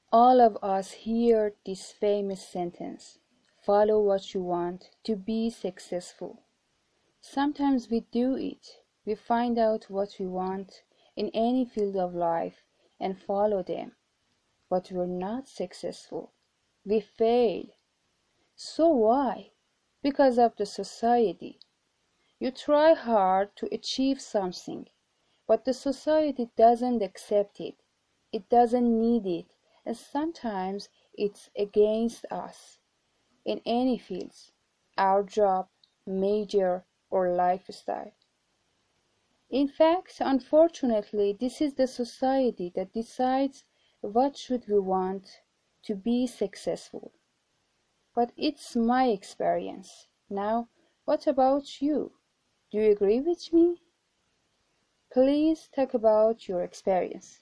All of us hear this famous sentence: follow what you want to be successful. Sometimes we do it. We find out what we want in any field of life and follow them. But we're not successful. We fail. So why? Because of the society. You try hard to achieve something, but the society doesn't accept it. It doesn't need it, and sometimes it's against us in any fields, our job, major, or lifestyle. In fact, unfortunately, this is the society that decides what should we want to be successful. But it's my experience. Now, what about you? Do you agree with me? Please talk about your experience.